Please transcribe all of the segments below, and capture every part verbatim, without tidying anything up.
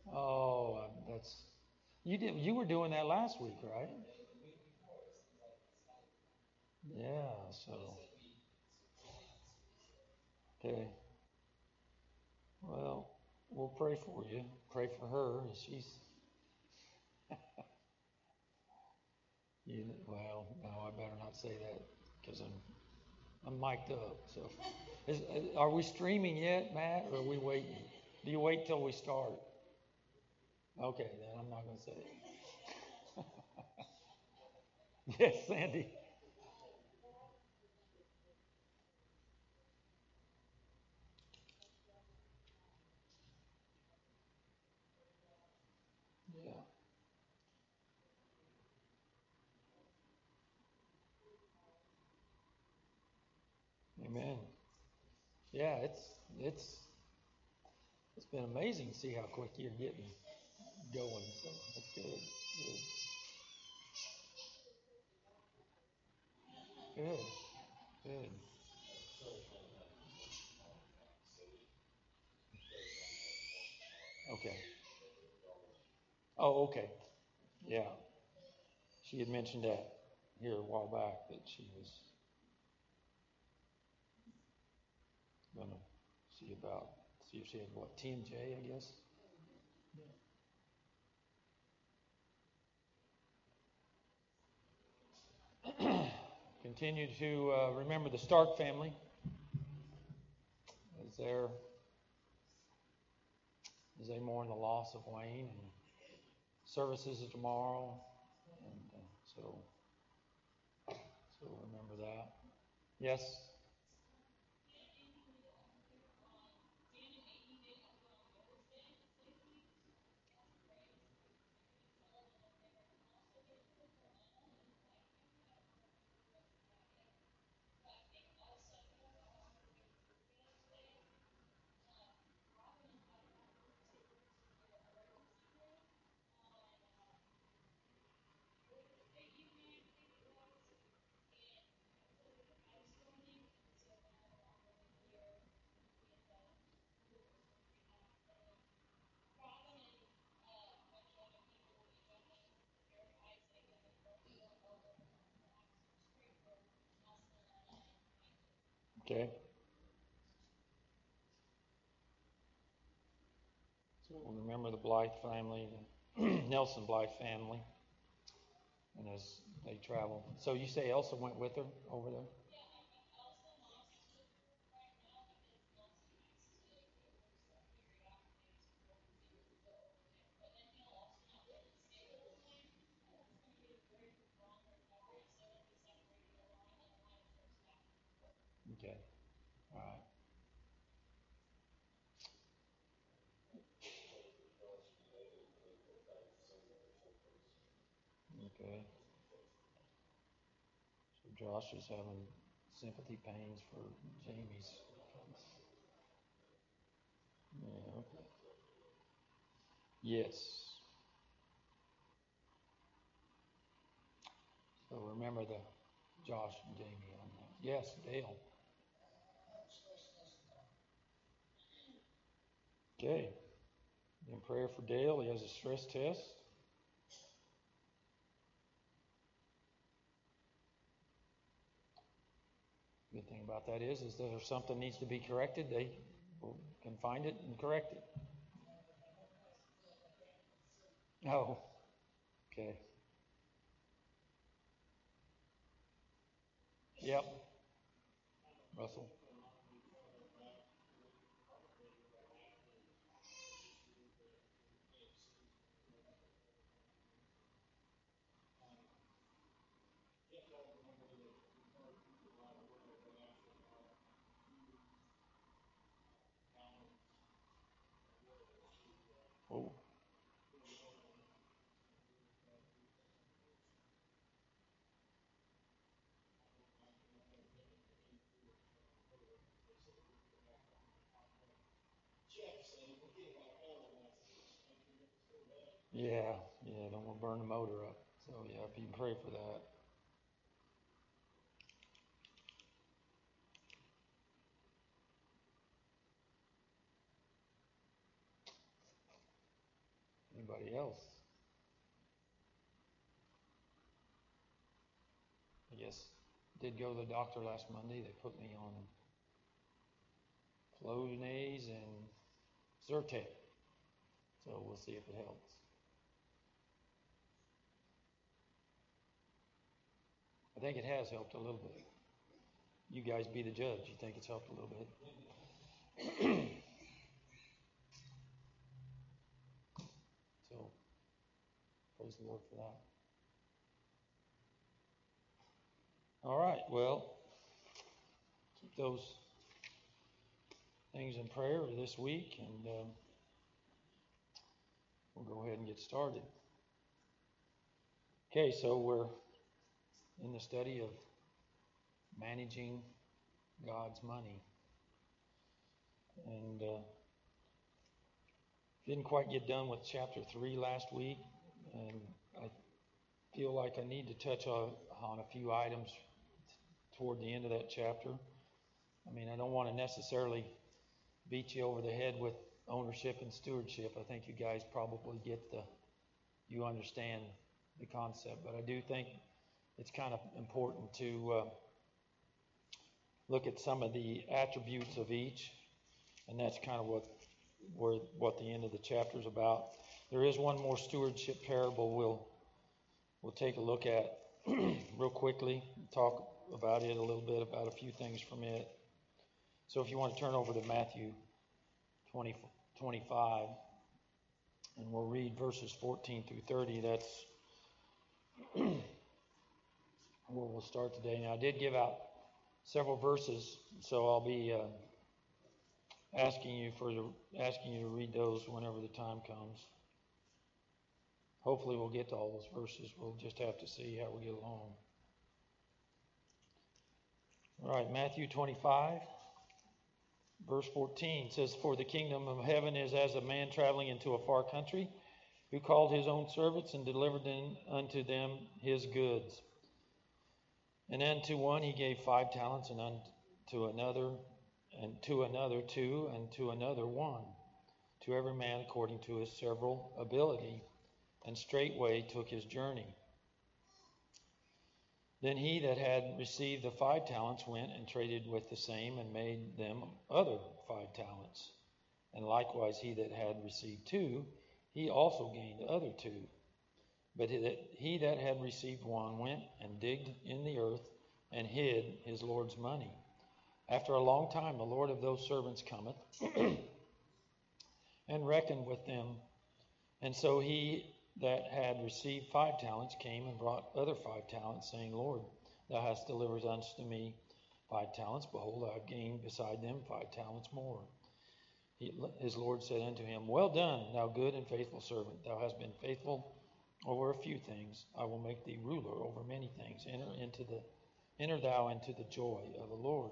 Oh, uh, that's you did. You were doing that last week, right? Yeah. So okay. Well, we'll pray for you. Pray for her. She's you. Well, no, I better not say that because I'm I'm mic'd up. So, is, are we streaming yet, Matt, or are we waiting? Do you wait till we start? Okay, then I'm not going to say it. Yes, Sandy. Yeah. Amen. Yeah, it's it's it's been amazing to see how quick you're getting going. So that's good. Good. Good. Good. Okay. Oh, okay. Yeah. She had mentioned that here a while back that she was going to see about see if she had what T M J, I guess. Continue to uh, remember the Stark family as they're as they mourn the loss of Wayne, and services are tomorrow, and uh, so so remember that. Yes. Okay. So remember the Blythe family, the Nelson Blythe family, and as they travel. So you say Elsa went with her over there? Okay. All right. Okay. So Josh is having sympathy pains for Jamie's. Yeah. Okay. Yes. So remember the Josh and Jamie on that. Yes, Dale. Okay. In prayer for Dale, he has a stress test. Good thing about that is, is that if something needs to be corrected, they can find it and correct it. Oh, okay. Yep. Russell. Oh, yeah, yeah. Don't want to burn the motor up. So yeah, if you can pray for that. anybody else? I guess did go to the doctor last Monday. They put me on Flonase and Zyrtec. So we'll see if it helps. I think it has helped a little bit. You guys be the judge. You think it's helped a little bit? So, praise the Lord for that. All right, well, keep those things in prayer this week, and um, we'll go ahead and get started. Okay, so we're in the study of managing God's money. And uh, didn't quite get done with chapter three last week, and I feel like I need to touch on, on a few items toward the end of that chapter. I mean, I don't want to necessarily beat you over the head with ownership and stewardship. I think you guys probably get the, you understand the concept, but I do think it's kind of important to uh, look at some of the attributes of each, and that's kind of what where, what the end of the chapter is about. There is one more stewardship parable we'll we'll take a look at real quickly, talk about it a little bit, about a few things from it. So if you want to turn over to Matthew twenty, twenty-five, and we'll read verses fourteen through thirty. That's where we'll start today. Now, I did give out several verses, so I'll be uh, asking you for the, asking you to read those whenever the time comes. Hopefully, we'll get to all those verses. We'll just have to see how we get along. All right, Matthew twenty-five, verse fourteen says, "For the kingdom of heaven is as a man traveling into a far country, who called his own servants and delivered them unto them his goods. And unto one he gave five talents, and unto another, and to another two, and to another one, to every man according to his several ability, and straightway took his journey. Then he that had received the five talents went and traded with the same, and made them other five talents. And likewise he that had received two, he also gained other two. But he that had received one went and digged in the earth, and hid his Lord's money. After a long time the Lord of those servants cometh, and reckoned with them. And so he that had received five talents came and brought other five talents, saying, Lord, thou hast delivered unto me five talents. Behold, I have gained beside them five talents more. He, his Lord said unto him, Well done, thou good and faithful servant. Thou hast been faithful over a few things. I will make thee ruler over many things. Enter into the enter thou into the joy of the Lord.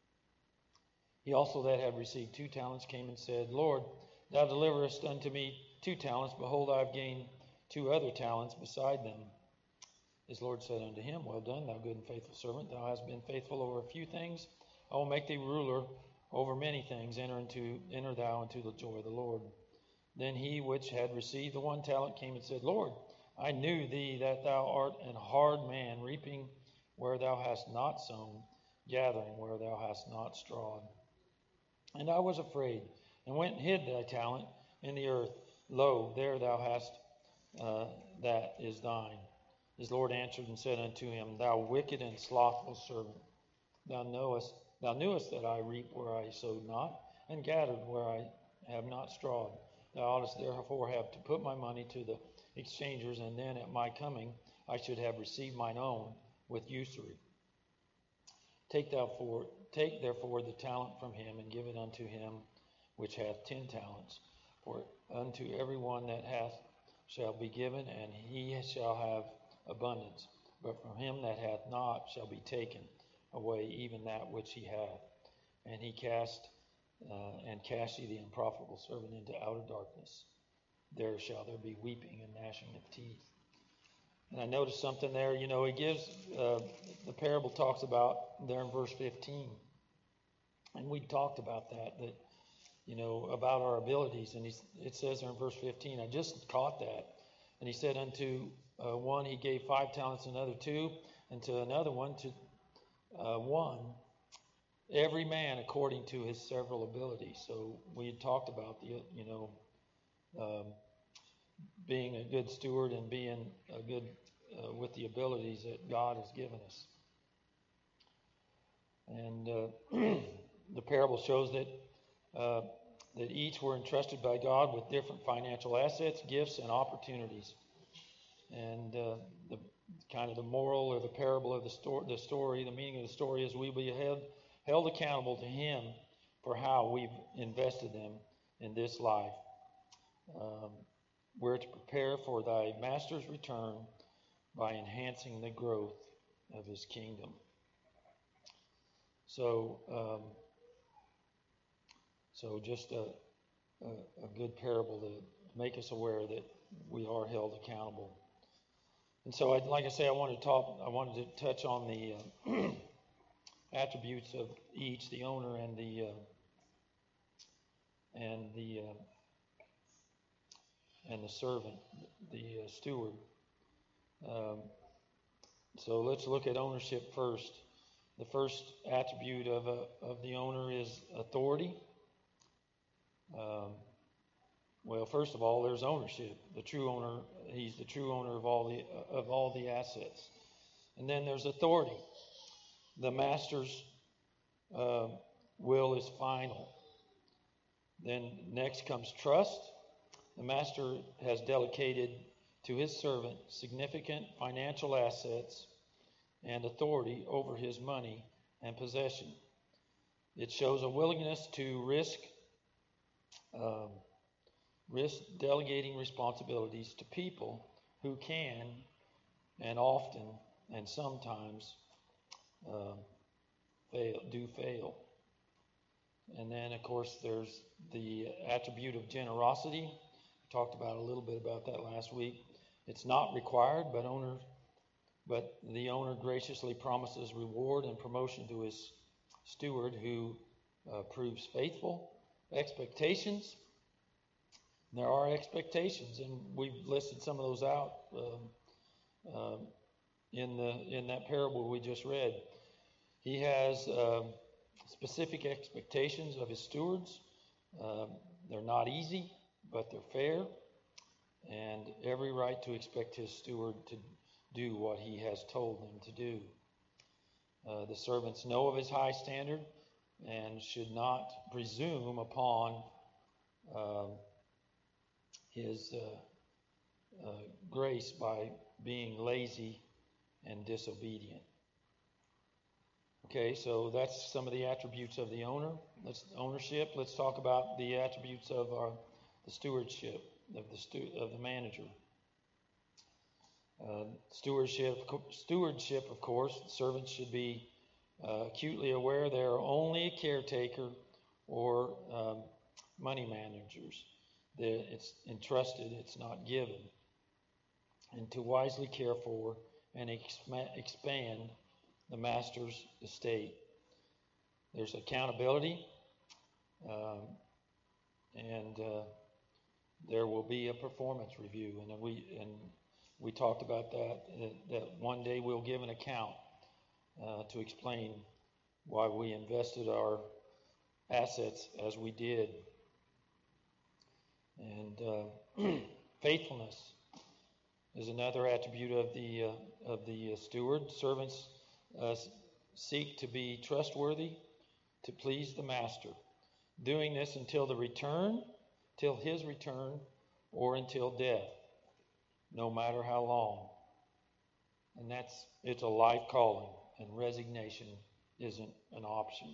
He also that had received two talents came and said, Lord, thou deliverest unto me two talents. Behold, I have gained two other talents beside them. His Lord said unto him, Well done, thou good and faithful servant. Thou hast been faithful over a few things. I will make thee ruler over many things. Enter into enter thou into the joy of the Lord. Then he which had received the one talent came and said, Lord, I knew thee that thou art an hard man, reaping where thou hast not sown, gathering where thou hast not strawed. And I was afraid, and went and hid thy talent in the earth. Lo, there thou hast uh, that is thine. His Lord answered and said unto him, Thou wicked and slothful servant, thou knowest, thou knewest that I reap where I sowed not, and gathered where I have not strawed. Thou oughtest therefore have to put my money to the exchangers, and then at my coming I should have received mine own with usury. Take thou for, take therefore the talent from him, and give it unto him which hath ten talents. For unto every one that hath shall be given, and he shall have abundance. But from him that hath not shall be taken away even that which he hath. And he cast uh, and cast ye the unprofitable servant into outer darkness. There shall there be weeping and gnashing of teeth. And I noticed something there. You know, he gives uh, the parable talks about there in verse fifteen, and we talked about that. That you know, about our abilities. And he's, it says there in verse fifteen, I just caught that. And he said, unto uh, one he gave five talents, another two, and to another one to uh, one, every man according to his several abilities. So we had talked about the, you know, um, being a good steward and being a good uh, with the abilities that God has given us. And uh, the parable shows that uh, that each were entrusted by God with different financial assets, gifts, and opportunities. And uh, the kind of the moral or the parable of the story, the story, the meaning of the story is we will be held, held accountable to Him for how we've invested them in this life. Um, we're to prepare for thy master's return by enhancing the growth of his kingdom. So, um, so just a, a, a good parable to make us aware that we are held accountable. And so, I'd, like I say, I wanted to talk. I wanted to touch on the uh, attributes of each, the owner and the uh, and the uh, and the servant, the uh, steward. Um, so let's look at ownership first. The first attribute of a, of the owner is authority. Um, well, first of all, there's ownership. The true owner, he's the true owner of all the of all the assets. And then there's authority. The master's uh, will is final. Then next comes trust. The master has delegated to his servant significant financial assets and authority over his money and possession. It shows a willingness to risk um, risk delegating responsibilities to people who can and often and sometimes uh, fail, do fail. And then, of course, there's the attribute of generosity. We talked about a little bit about that last week. It's not required, but owner, but the owner graciously promises reward and promotion to his steward who uh, proves faithful. Expectations. There are expectations, and we've listed some of those out um, um, in the in that parable we just read. He has um, specific expectations of his stewards. Um, they're not easy, but they're fair, and every right to expect his steward to do what he has told them to do. Uh, the servants know of his high standard and should not presume upon um, his uh, uh, grace by being lazy and disobedient. Okay, so that's some of the attributes of the owner. Let's ownership. Let's talk about the attributes of our the stewardship of the stu- of the manager. Uh, stewardship, stewardship, of course, servants should be uh, acutely aware they are only a caretaker or um, money managers. That it's entrusted, it's not given. And to wisely care for and exp- expand the master's estate. There's accountability, um, and uh, there will be a performance review, and we and we talked about that. That one day we'll give an account uh, to explain why we invested our assets as we did, and uh, faithfulness is another attribute of the uh, of the uh, steward. Servants uh, seek to be trustworthy, to please the master, doing this until the return, till his return, or until death, no matter how long. And that's it's a life calling, and resignation isn't an option.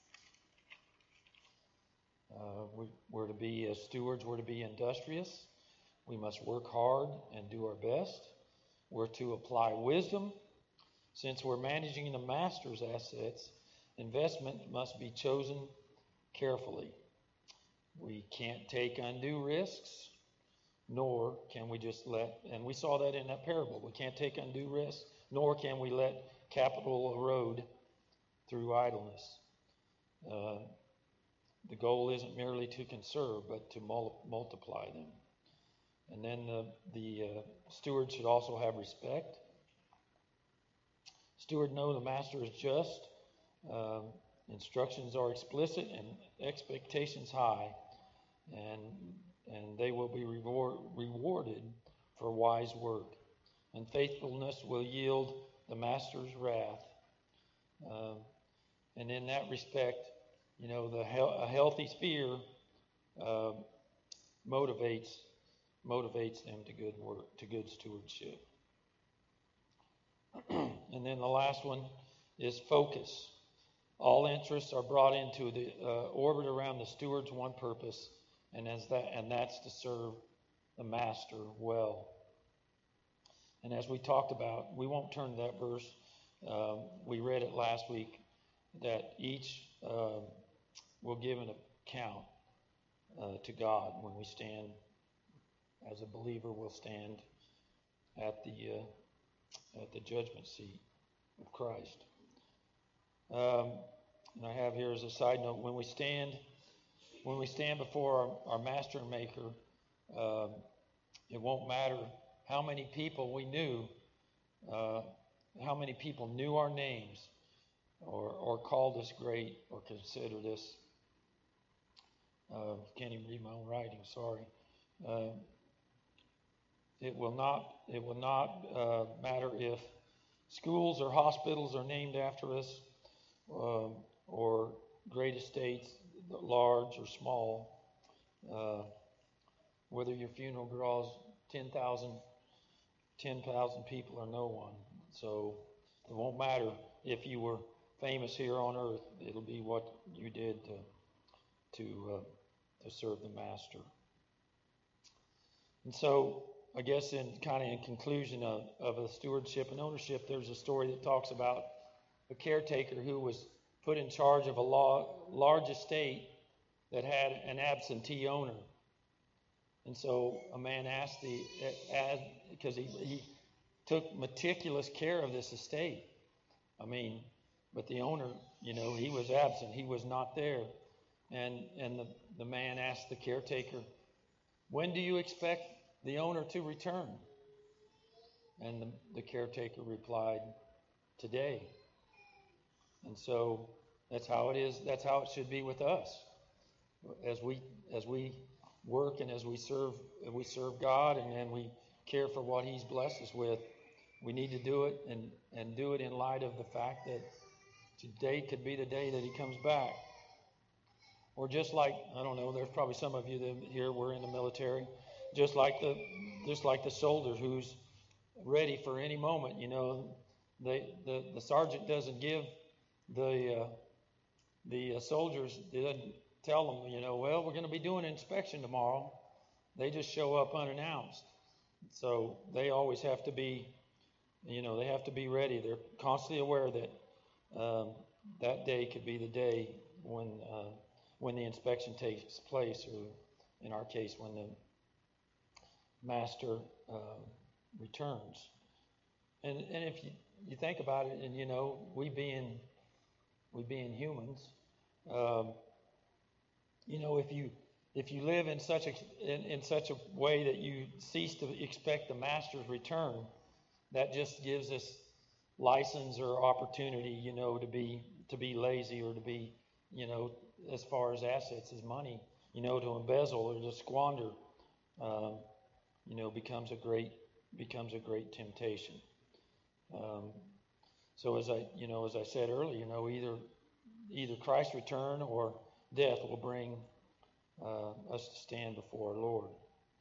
Uh, we, we're to be as stewards. We're to be industrious. We must work hard and do our best. We're to apply wisdom. Since we're managing the master's assets, investment must be chosen carefully. We can't take undue risks, nor can we just let, and we saw that in that parable, we can't take undue risks, nor can we let capital erode through idleness. Uh, the goal isn't merely to conserve, but to mul- multiply them. And then the, the uh, steward should also have respect. Steward know the master is just. Um, instructions are explicit and expectations high, and and they will be reward, rewarded for wise work. And faithfulness will yield the master's wrath. Um, and in that respect, you know, the he- a healthy fear uh, motivates motivates them to good work, to good stewardship. And then the last one is focus. All interests are brought into the uh, orbit around the steward's one purpose, and as that and that's to serve the master well. And as we talked about, we won't turn to that verse. Um, we read it last week that each uh, will give an account uh, to God when we stand as a believer. We'll stand at the uh, at the judgment seat of Christ. Um, and I have here as a side note, when we stand when we stand before our, our Master and Maker, um, it won't matter how many people we knew, uh, how many people knew our names, or or called us great, or considered us. Uh, can't even read my own writing. Sorry. Uh, it will not. It will not uh, matter if schools or hospitals are named after us, um, or great estates, large or small. Uh, whether your funeral draws ten thousand, ten thousand people or no one. So it won't matter if you were famous here on earth. It'll be what you did to to uh, to serve the master. And so I guess in kind of in conclusion of, of a stewardship and ownership, there's a story that talks about a caretaker who was put in charge of a law, large estate that had an absentee owner. And so a man asked the, because he, he took meticulous care of this estate. I mean, but the owner, you know, he was absent. He was not there. And and the, the man asked the caretaker, when do you expect the owner to return? And the, the caretaker replied, today. And so that's how it is. That's how it should be with us. As we as we work and as we serve we serve God, and then we care for what He's blessed us with, we need to do it and, and do it in light of the fact that today could be the day that He comes back. Or just like, I don't know, there's probably some of you that here were in the military, just like the just like the soldier who's ready for any moment. You know, they, the the sergeant doesn't give the uh, the uh, soldiers doesn't tell them, you know, well, we're going to be doing an inspection tomorrow. They just show up unannounced. So they always have to be, you know, they have to be ready. They're constantly aware that um, that day could be the day when uh, when the inspection takes place, or in our case, when the master uh, returns. And and if you, you think about it, and you know, we being we being humans, um, you know, if you if you live in such a in, in such a way that you cease to expect the master's return, that just gives us license or opportunity, you know, to be to be lazy, or to be, you know, as far as assets as money, you know, to embezzle or to squander, um, you know, becomes a great becomes a great temptation. Um, so as I you know as I said earlier, you know, either either Christ's return or death will bring uh, us to stand before our Lord,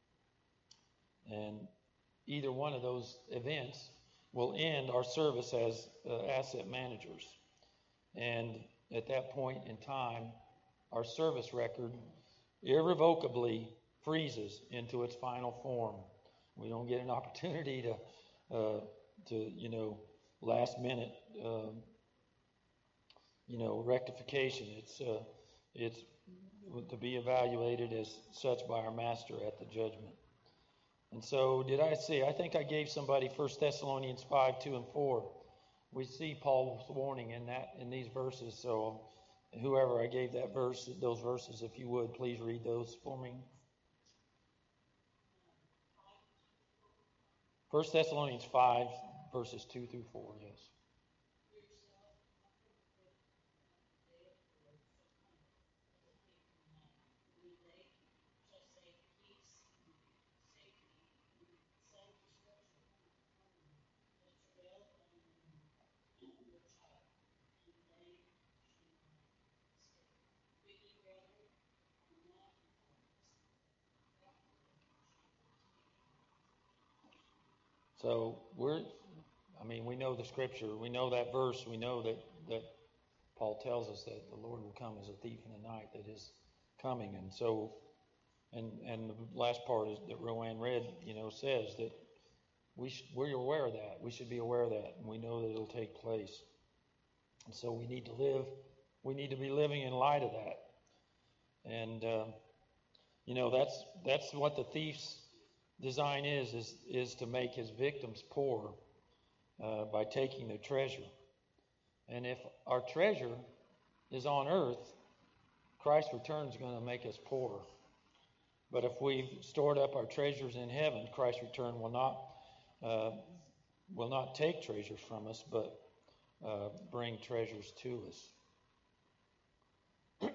and either one of those events will end our service as uh, asset managers. And at that point in time, our service record irrevocably freezes into its final form. We don't get an opportunity to, uh, to you know, last minute, uh, you know, rectification. It's uh, it's to be evaluated as such by our Master at the judgment. And so, did I see? I think I gave somebody First Thessalonians five, two and four. We see Paul's warning in that in these verses. So whoever I gave that verse, those verses, if you would, please read those for me. First Thessalonians five, verses two through four, yes. So we're, I mean, we know the scripture. We know that verse. We know that, that Paul tells us that the Lord will come as a thief in the night, that is coming. And so, and and the last part is that Rowan read, you know, says that we sh- we're aware of that. We should be aware of that, and we know that it'll take place. And so we need to live, we need to be living in light of that. And, uh, you know, that's that's what the thief's design is, is, is to make his victims poor uh, by taking their treasure. And if our treasure is on earth, Christ's return is going to make us poor. But if we've stored up our treasures in heaven, Christ's return will not uh, will not take treasures from us, but uh, bring treasures to us.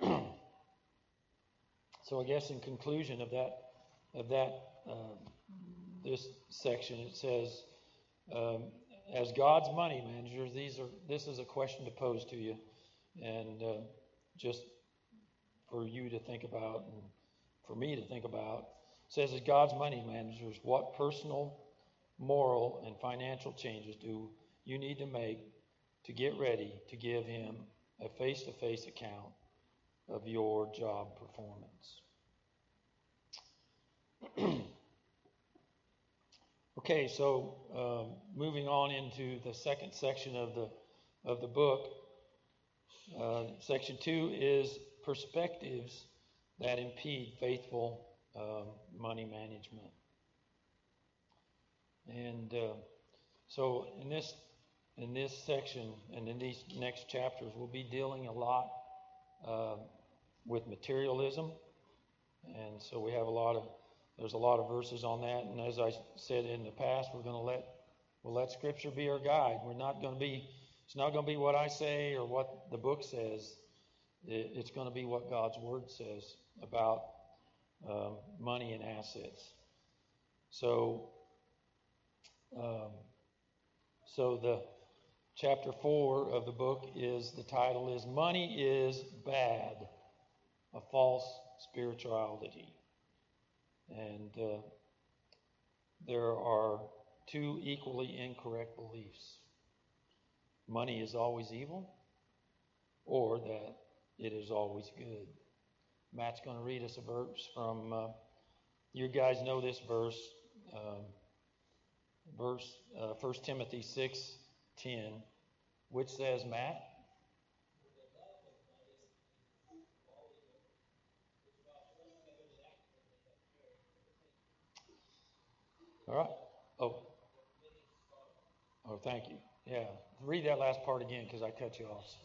So I guess in conclusion of that of that uh, this section, it says, um, as God's money managers, these are this is a question to pose to you, and uh, just for you to think about and for me to think about. It says, as God's money managers, what personal, moral, and financial changes do you need to make to get ready to give Him a face-to-face account of your job performance? Okay, so um, moving on into the second section of the of the book. Uh, section two is perspectives that impede faithful um, money management. And uh, so in this in this section and in these next chapters, we'll be dealing a lot uh, with materialism. And so we have a lot of there's a lot of verses on that. And as I said in the past, we're going to let we'll let Scripture be our guide. We're not going to be it's not going to be what I say or what the book says. It's going to be what God's Word says about um, money and assets. So, um, so the chapter four of the book is the title is "Money is Bad: A False Spirituality," and uh, there are two equally incorrect beliefs: money is always evil, or that it is always good. Matt's going to read us a verse from, uh, you guys know this verse, um, verse uh, First Timothy six ten, which says, Matt? All right. Oh. Oh, thank you. Yeah. Read that last part again because I cut you off.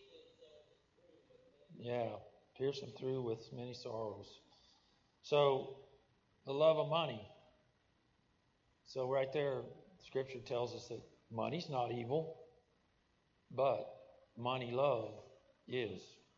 Yeah. Pierce them through with many sorrows. So, the love of money. So, right there, Scripture tells us that money's not evil, but money love is.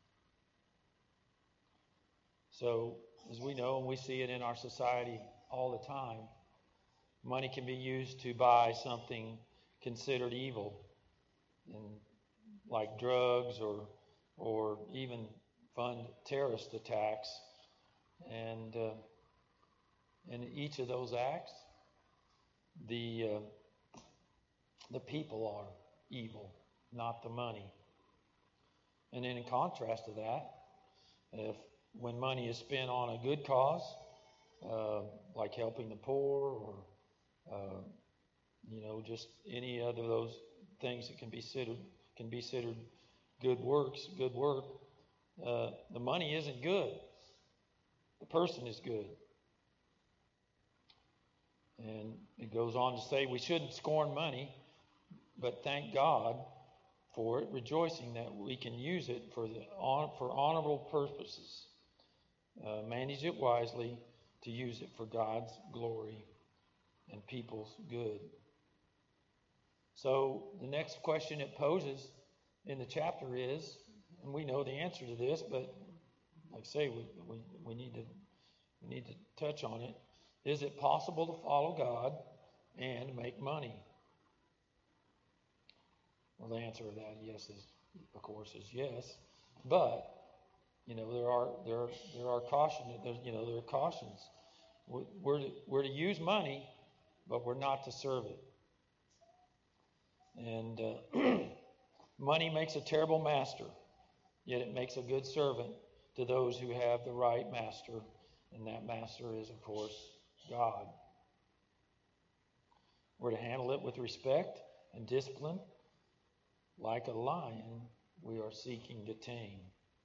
So, as we know, and we see it in our society all the time, money can be used to buy something considered evil, and like drugs or or even fund terrorist attacks. And uh, in each of those acts, the uh, the people are evil, not the money. And then in contrast to that, if when money is spent on a good cause, uh, like helping the poor, or uh, you know, just any other of those things that can be considered can be considered good works, good work, uh, the money isn't good. The person is good. And it goes on to say we shouldn't scorn money, but thank God for it, rejoicing that we can use it for the for honorable purposes. Uh, manage it wisely to use it for God's glory and people's good. So the next question it poses in the chapter is, and we know the answer to this, but like I say, we, we, we need to we need to touch on it. Is it possible to follow God and make money? Well, the answer to that, yes, is of course is yes, but you know there are there are, there are caution there's you know there are cautions. We're to, we're to use money, but we're not to serve it. And uh, money makes a terrible master, yet it makes a good servant to those who have the right master, and that master is, of course, God. We're to handle it with respect and discipline. Like a lion, we are seeking to tame.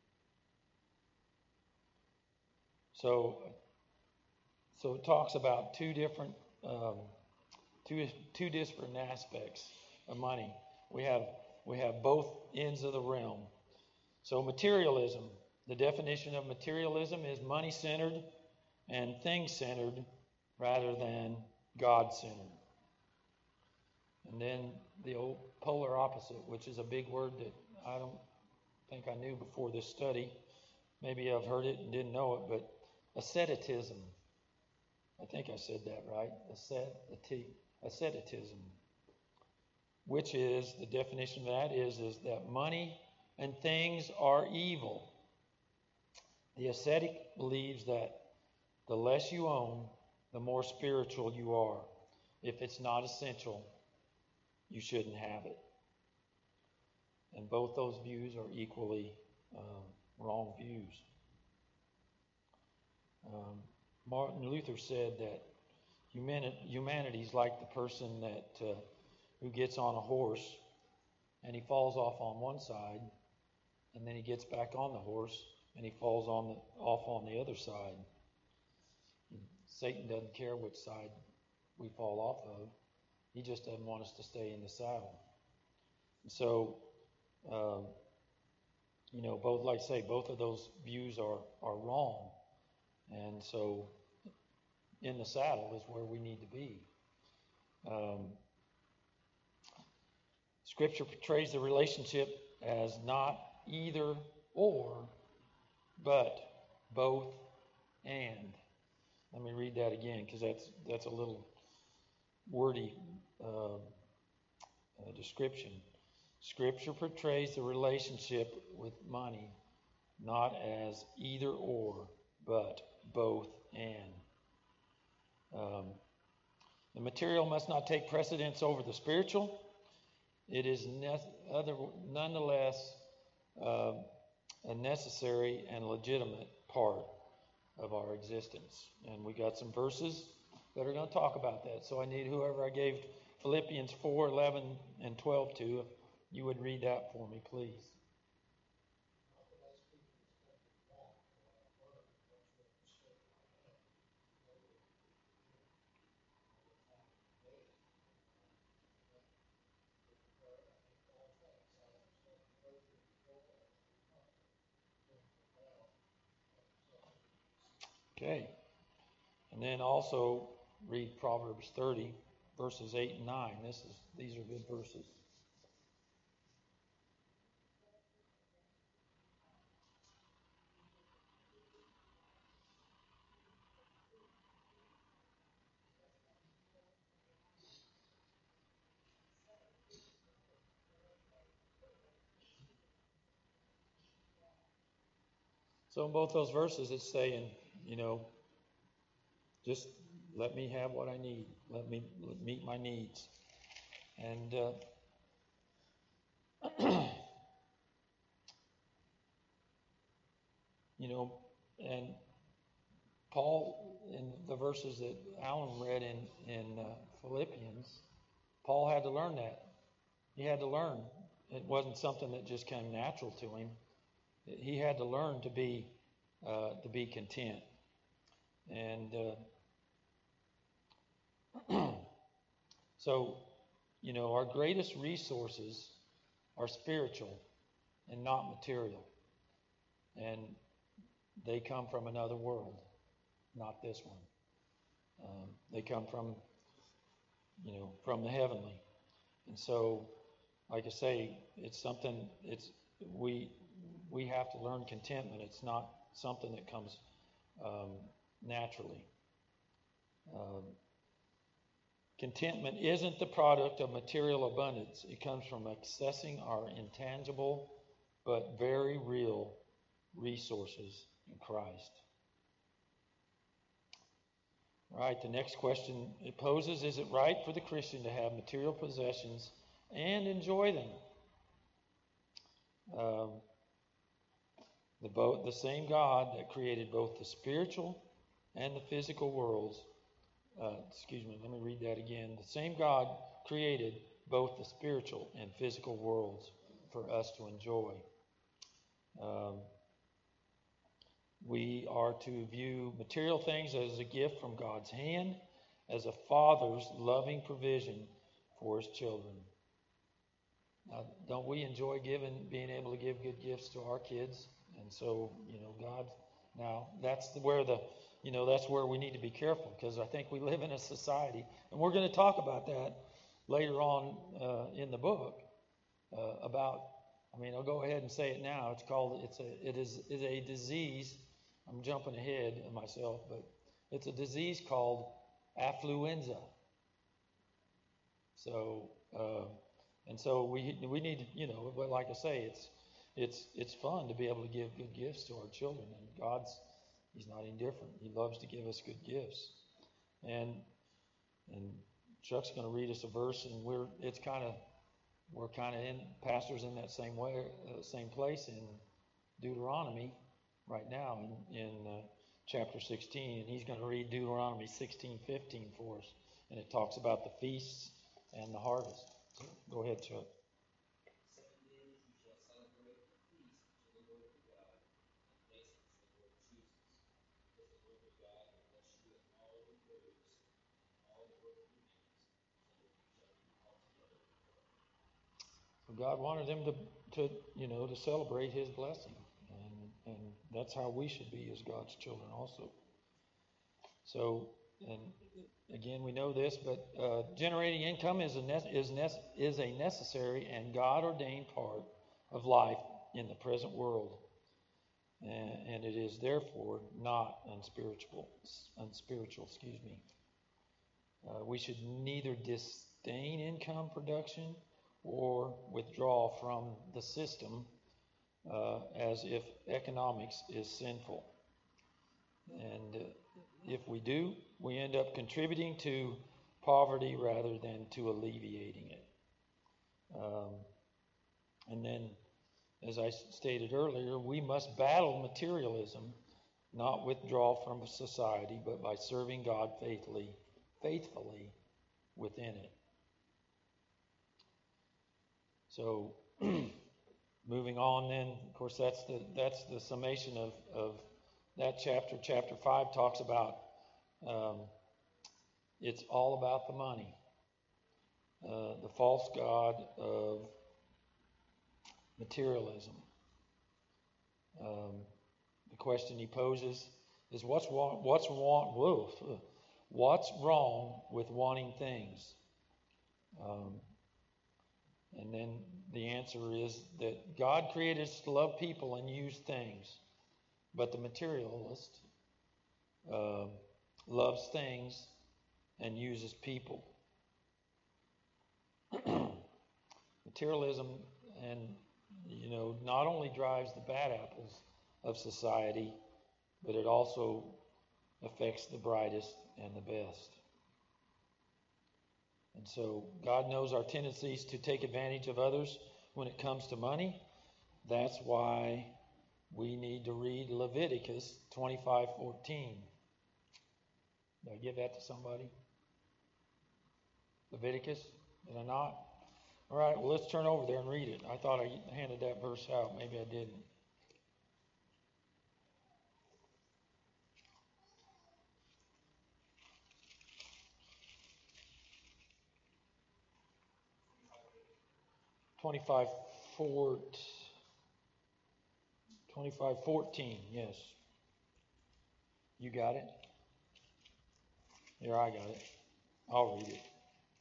So, so it talks about two different, um, two two different aspects of money. We have we have both ends of the realm. So materialism. The definition of materialism is money-centered and thing-centered rather than God-centered. And then the old polar opposite, which is a big word that I don't think I knew before this study. Maybe I've heard it and didn't know it, but asceticism. I think I said that right. Asceti- asceticism. Which is, the definition of that is, is that money and things are evil. The ascetic believes that the less you own, the more spiritual you are. If it's not essential, you shouldn't have it. And both those views are equally um, wrong views. Um, Martin Luther said that humanity is like the person that uh, who gets on a horse and he falls off on one side, and then he gets back on the horse and he falls on the, off on the other side. And Satan doesn't care which side we fall off of. He just doesn't want us to stay in the saddle. And so, um, you know, both, like I say, both of those views are, are wrong. And so, in the saddle is where we need to be. Um, Scripture portrays the relationship as not either or, but both and. Let me read that again, because that's that's a little wordy uh, uh, description. Scripture portrays the relationship with money not as either or, but both and. Um, the material must not take precedence over the spiritual. It is ne- other, nonetheless uh, a necessary and legitimate part of our existence. And we got some verses that are going to talk about that. So I need whoever I gave Philippians four, eleven, and twelve to, you would read that for me, please. Okay. And then also read Proverbs thirty, verses eight and nine. This is these are good verses. So in both those verses, it's saying, you know, just let me have what I need. Let me let meet my needs. And uh, you know, and Paul, in the verses that Alan read in in uh, Philippians, Paul had to learn that. He had to learn. It wasn't something that just came natural to him. He had to learn to be uh, to be content. And uh, so, you know, our greatest resources are spiritual and not material. And they come from another world, not this one. Um, they come from, you know, from the heavenly. And so, like I say, it's something, it's, we, we have to learn contentment. It's not something that comes um, naturally. Um, contentment isn't the product of material abundance. It comes from accessing our intangible but very real resources in Christ. All right, the next question it poses, is it right for the Christian to have material possessions and enjoy them? Um, the, both, the same God that created both the spiritual and the physical worlds, uh, excuse me, let me read that again. The same God created both the spiritual and physical worlds for us to enjoy. Um, we are to view material things as a gift from God's hand, as a father's loving provision for his children. Now, don't we enjoy giving, being able to give good gifts to our kids? And so, you know, God, now that's where the, you know, that's where we need to be careful, because I think we live in a society, and we're going to talk about that later on uh, in the book uh, about, I mean, I'll go ahead and say it now. It's called, it's a, it is, is a disease. I'm jumping ahead of myself, but it's a disease called affluenza. So, uh, and so we we need to, you know, but like I say, it's it's it's fun to be able to give good gifts to our children, and God's, He's not indifferent. He loves to give us good gifts, and and Chuck's going to read us a verse, and we're it's kind of we're kind of in pastors in that same way, uh, same place in Deuteronomy right now in in uh, chapter sixteen, and he's going to read Deuteronomy sixteen fifteen for us, and it talks about the feasts and the harvest. So go ahead, Chuck. Seven days you shall celebrate the feast to the Lord your God in places the Lord chooses, because the Lord your God will bless you in all your ways and all the work of your hands, so that you shall be altogether fulfilled. So God wanted them to, to you know, to celebrate His blessing, and and that's how we should be as God's children also. So, and again, we know this, but uh, generating income is a ne- is ne- is a necessary and God ordained part of life in the present world, and, and it is therefore not unspiritual. Unspiritual, excuse me. Uh, we should neither disdain income production or withdraw from the system uh, as if economics is sinful. And uh, if we do, we end up contributing to poverty rather than to alleviating it. Um, and then, as I stated earlier, we must battle materialism, not withdraw from society, but by serving God faithfully, faithfully within it. So, moving on, then, of course, that's the that's the summation of of that chapter. Chapter five talks about. Um, It's all about the money, uh, the false god of materialism. Um, the question he poses is, what's wrong, what's wrong, whoa, what's wrong with wanting things? Um, and then the answer is that God created us to love people and use things, but the materialist uh, loves things and uses people. Materialism, and you know, not only drives the bad apples of society, but it also affects the brightest and the best. And so God knows our tendencies to take advantage of others when it comes to money. That's why we need to read Leviticus twenty-five fourteen. Did I give that to somebody? Leviticus? Did I not? All right, well, let's turn over there and read it. I thought I handed that verse out. Maybe I didn't. twenty-five fort, twenty-five fourteen, yes. You got it? Here, I got it. I'll read it.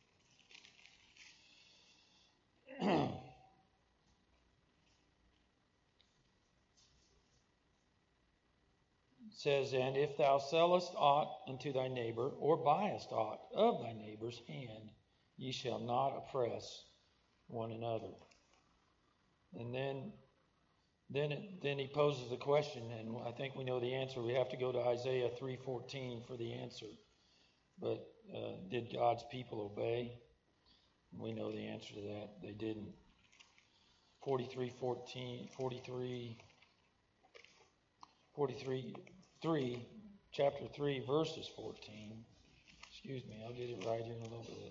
It says, and if thou sellest aught unto thy neighbor, or buyest aught of thy neighbor's hand, ye shall not oppress one another. And then then it, then he poses the question, and I think we know the answer. We have to go to Isaiah three fourteen for the answer. But uh, did God's people obey? We know the answer to that. They didn't. forty-three fourteen, forty-three, forty-three, three, chapter three, verses fourteen. Excuse me, I'll get it right here in a little bit.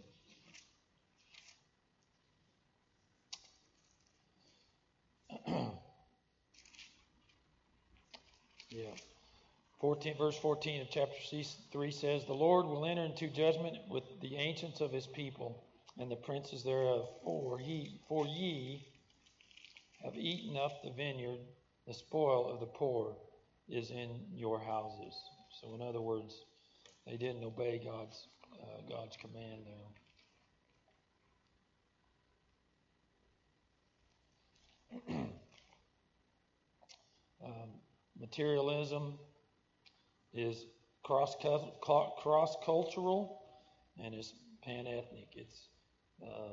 Yeah. fourteen, verse fourteen of chapter three says, the Lord will enter into judgment with the ancients of his people and the princes thereof. For ye, for ye have eaten up the vineyard, the spoil of the poor is in your houses. So in other words, they didn't obey God's uh, God's command there. um, materialism is cross cross cultural and is pan-ethnic. It's uh,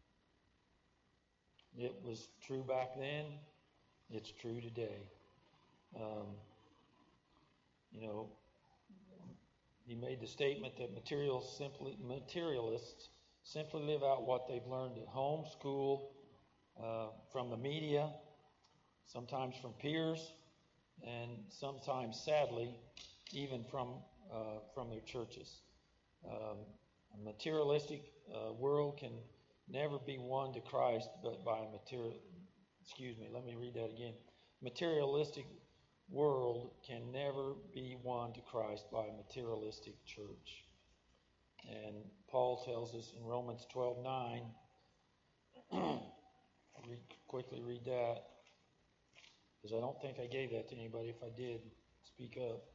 it was true back then. It's true today. Um, you know, he made the statement that material simply materialists simply live out what they've learned at home, school, uh, from the media, sometimes from peers, and sometimes, sadly, even from uh, from their churches. Um, a materialistic uh, world can never be won to Christ, but by a material. Excuse me. Let me read that again. Materialistic world can never be won to Christ by a materialistic church. And Paul tells us in Romans twelve nine. I'll read, quickly read that, because I don't think I gave that to anybody. If I did, speak up.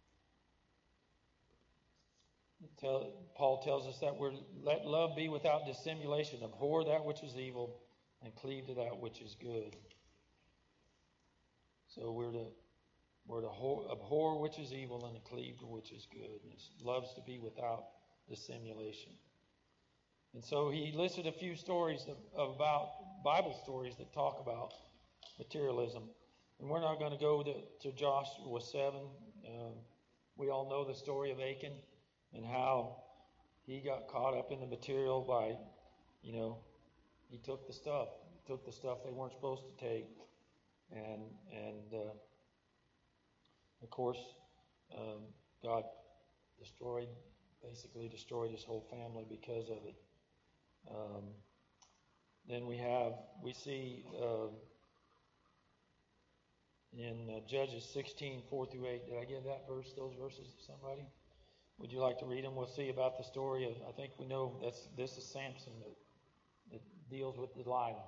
Tell, Paul tells us that we're let love be without dissimulation. Abhor that which is evil and cleave to that which is good. So we're to we're to abhor which is evil and to cleave to which is good. And it loves to be without dissimulation. And so he listed a few stories of, of about Bible stories that talk about materialism. And we're not going to go to, to Joshua seven. Um, we all know the story of Achan and how he got caught up in the material by, you know, he took the stuff, he took the stuff they weren't supposed to take, and and uh, of course, um, God destroyed, basically destroyed his whole family because of it. Um, then we have, we see uh, in uh, Judges sixteen, four through eight. Did I give that verse, those verses to somebody? Would you like to read them? We'll see about the story of, I think we know that's this is Samson that, that deals with Delilah.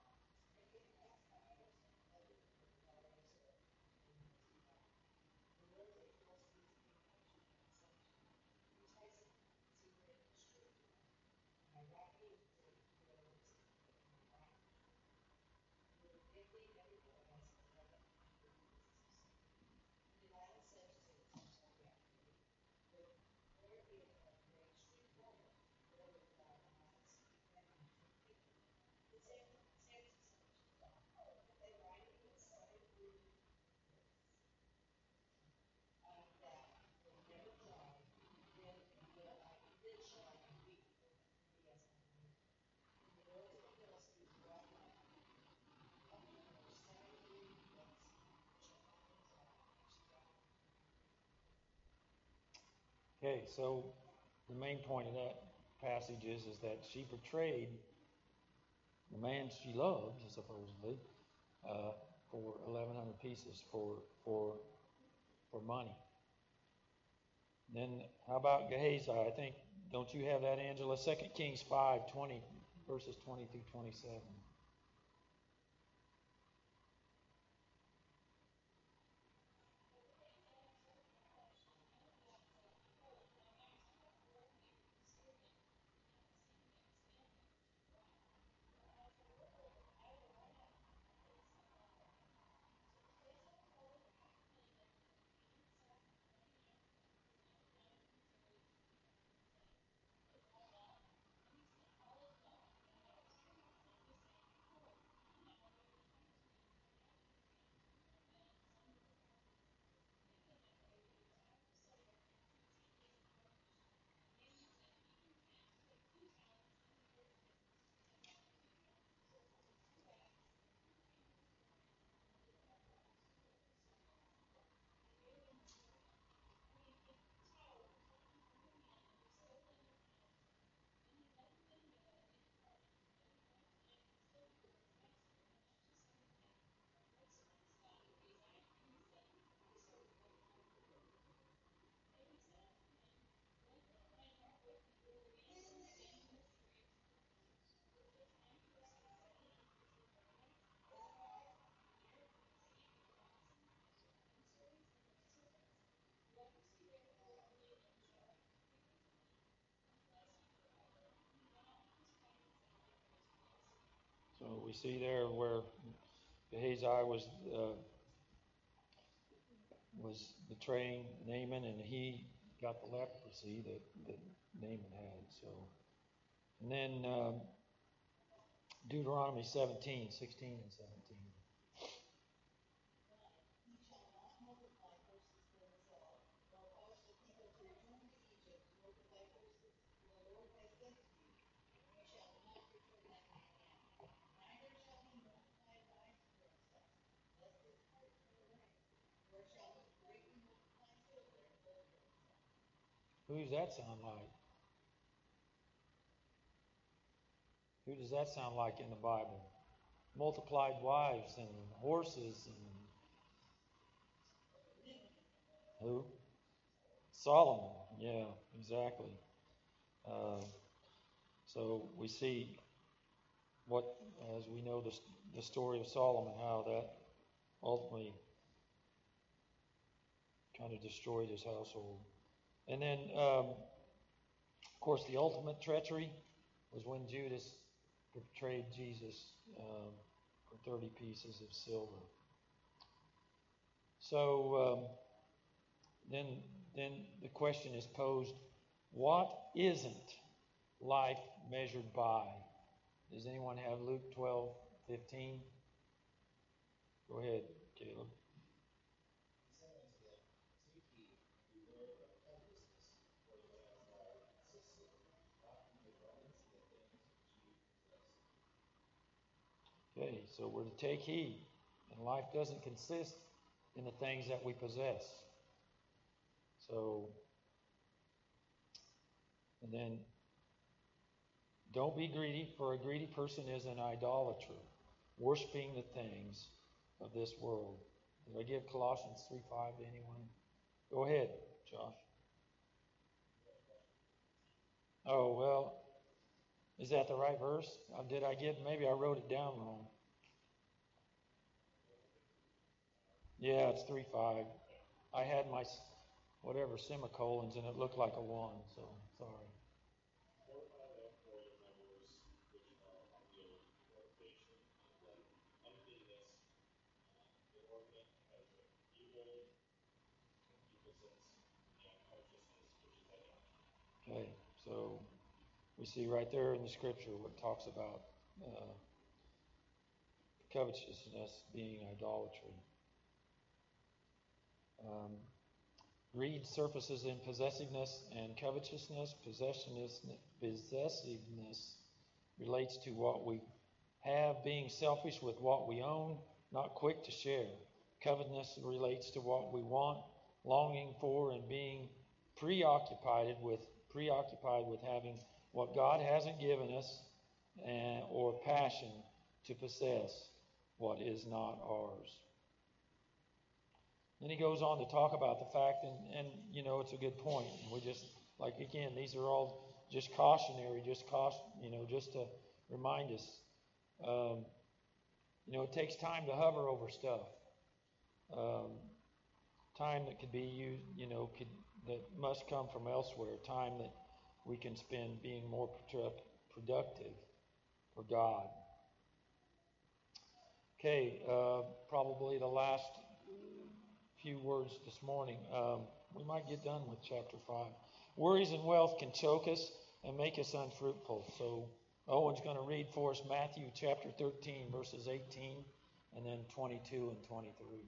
Okay, so the main point of that passage is, is that she betrayed the man she loved, supposedly, uh, for eleven hundred pieces for for for money. Then how about Gehazi? I think, don't you have that, Angela? Second Kings five, twenty, verses twenty through twenty-seven. So we see there where Gehazi was uh, was betraying Naaman, and he got the leprosy that, that Naaman had. So, and then um, Deuteronomy seventeen, sixteen and seventeen. Who does that sound like? Who does that sound like in the Bible? Multiplied wives and horses and who? Solomon. Yeah, exactly. Uh, so we see what, as we know, the, the story of Solomon, how that ultimately kind of destroyed his household. And then, um, of course, the ultimate treachery was when Judas betrayed Jesus um, for thirty pieces of silver. So um, then, then the question is posed: what isn't life measured by? Does anyone have Luke twelve fifteen? Go ahead, Caleb. Okay, so we're to take heed. And life doesn't consist in the things that we possess. So, and then, don't be greedy, for a greedy person is an idolater, worshiping the things of this world. Did I give Colossians three five to anyone? Go ahead, Josh. Oh, well, is that the right verse? Uh, Did I get, maybe I wrote it down wrong. Yeah, it's three five. I had my, whatever, semicolons, and it looked like a one, so sorry. Okay, so we see right there in the scripture what it talks about uh, covetousness being idolatry. Um, greed surfaces in possessiveness, and covetousness, possessiveness, possessiveness relates to what we have, being selfish with what we own, not quick to share. Covetousness relates to what we want, longing for, and being preoccupied with preoccupied with having what God hasn't given us, and, or passion to possess what is not ours. Then he goes on to talk about the fact, and, and you know, it's a good point. We just, like, again, these are all just cautionary, just caution, you know, just to remind us. Um, you know, it takes time to hover over stuff. Um, time that could be used, you know, could, that must come from elsewhere. Time that we can spend being more productive for God. Okay, uh, probably the last few words this morning. Um, we might get done with chapter five. Worries and wealth can choke us and make us unfruitful. So Owen's going to read for us Matthew chapter thirteen, verses eighteen, and then twenty-two and twenty-three.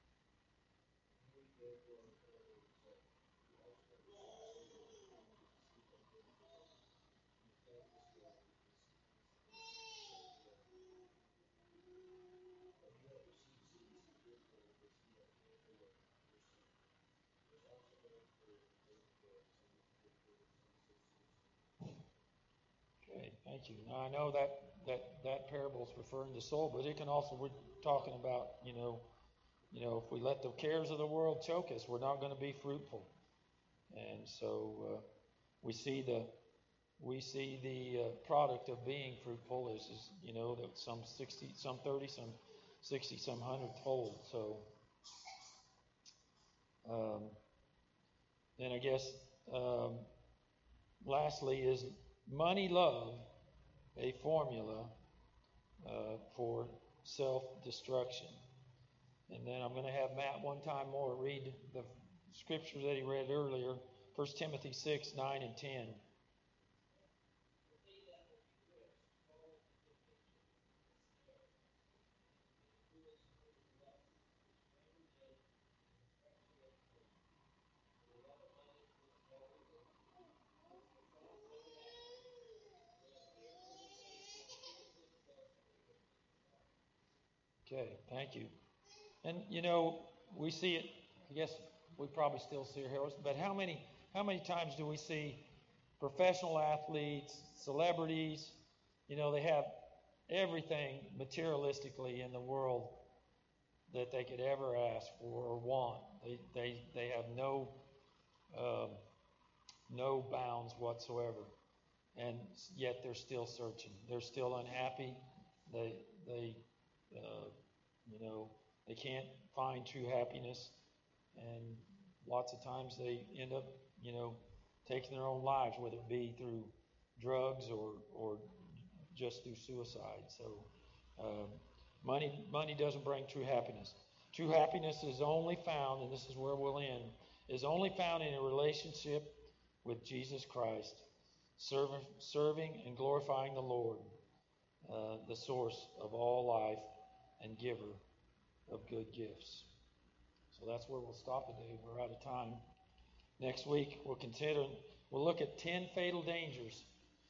Okay, thank you. Now I know that that that parable is referring to soul, but it can also, we're talking about, you know, you know, if we let the cares of the world choke us, we're not going to be fruitful. And so uh, we see the we see the uh, product of being fruitful is, is you know, that some sixty, some thirty, some sixty, some hundredfold. So um, then I guess um, lastly is money love, a formula uh, for self-destruction. And then I'm going to have Matt one time more read the scriptures that he read earlier, First Timothy six, nine, and ten. Okay, thank you. And you know, we see it, I guess we probably still see it here, but how many how many times do we see professional athletes, celebrities, you know, they have everything materialistically in the world that they could ever ask for or want. They they they have no um, no bounds whatsoever, and yet they're still searching. They're still unhappy. They they uh, you know they can't find true happiness, and lots of times they end up you know taking their own lives, whether it be through drugs or or just through suicide. So um, money money doesn't bring true happiness. True happiness is only found, and this is where we'll end, is only found in a relationship with Jesus Christ, serving, serving and glorifying the Lord, uh, the source of all life and giver of good gifts. So that's where we'll stop today. We're out of time. Next week we'll consider we'll look at ten fatal dangers